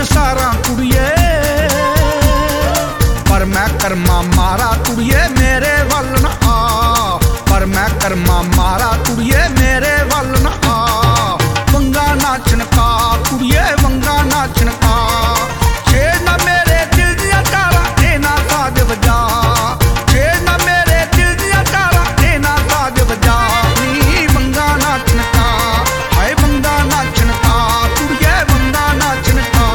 सारा कुड़िए, पर मैं कर्मा मारा कुड़िए मेरे वल न आ, पर मैं कर्मा मारा कुड़िए मेरे वल न आ। वंगा नाचन का कुड़िए वंगा नाचन का, छेड़ना मेरे दिल दिया तारा देना साज बजा, छेड़ना मेरे दिल दिया तारा देना साज बजा। नी वंगा नाचन का, हाय वंगा नाचन का कुड़िए वंगा नाचन का।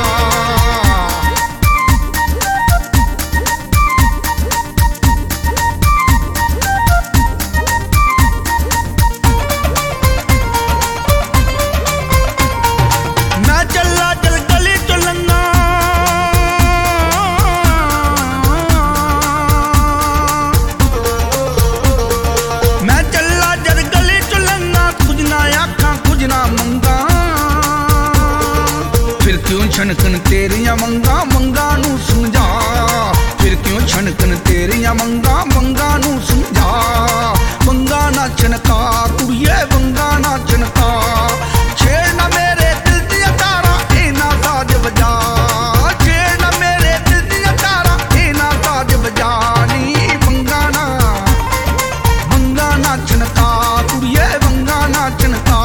मैं चला चल गली चलना, मैं चला चल गली चलना, कुछ ना आखा कुछ ना मंगा, फिर क्यों छनकन तेरिया मंगा मंगा नू समझा, फिर क्यों छनकन तेरिया मंगा मंगा नू समझा। वंगा नाचन का कुड़िए वंगा नाचन का, छेड़ना मेरे दिल दिया तारा एना साज बजा, छेड़ना मेरे दिल दिया तारा एना साज बजा। नी वंगा नाचन का कुड़िए वंगा नाचन का।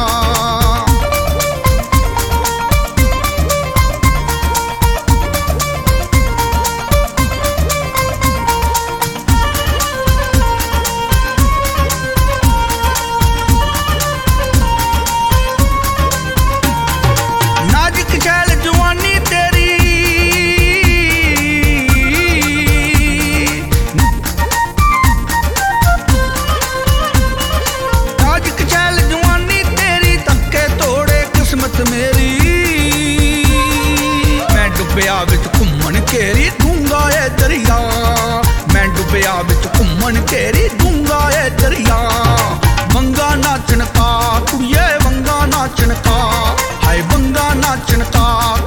नाजुक छैल जवानी तेरी, नाजुक छैल जवानी तेरी, धक्के तोड़े किस्मत मेरी। मैं डुबया विच घुम्मन केरी डूंगा ए दरिया, मैं डुबया विच घुम्मन केरी डूंगा ए दरिया। वंगा नाचन का कुड़िए वंगा नाचन का, हाय वंगा नाचन का